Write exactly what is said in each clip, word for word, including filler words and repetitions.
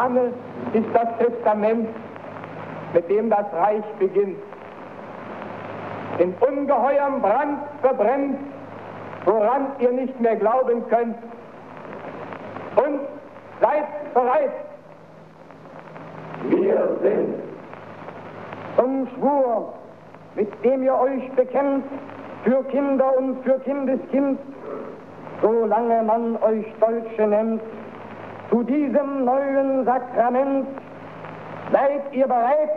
Fahne ist das Testament, mit dem das Reich beginnt. In ungeheuerem Brand verbrennt, woran ihr nicht mehr glauben könnt. Und seid bereit. Wir sind. Zum Schwur, mit dem ihr euch bekennt, für Kinder und für Kindeskind, solange man euch Deutsche nennt, zu diesem neuen Sakrament, seid ihr bereit?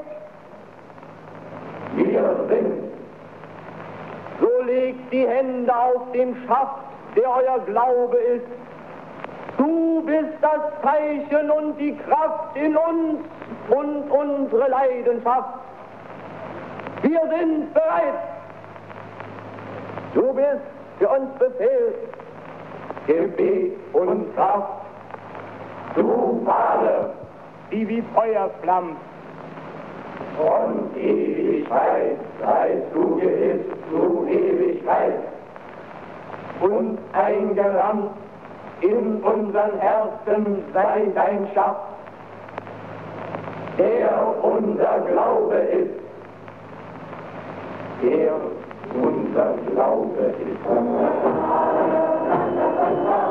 Wir sind. So legt die Hände auf den Schaft, der euer Glaube ist. Du bist das Zeichen und die Kraft in uns und unsere Leidenschaft. Wir sind bereit. Du bist für uns Befehl, Gebet und Kraft. Du Fahne, die wie Feuer flammt. Von Ewigkeit seist du gehisst zu Ewigkeit Und eingerammt in unseren Herzen sei dein Schaft, der unser Glaube ist, der unser Glaube ist.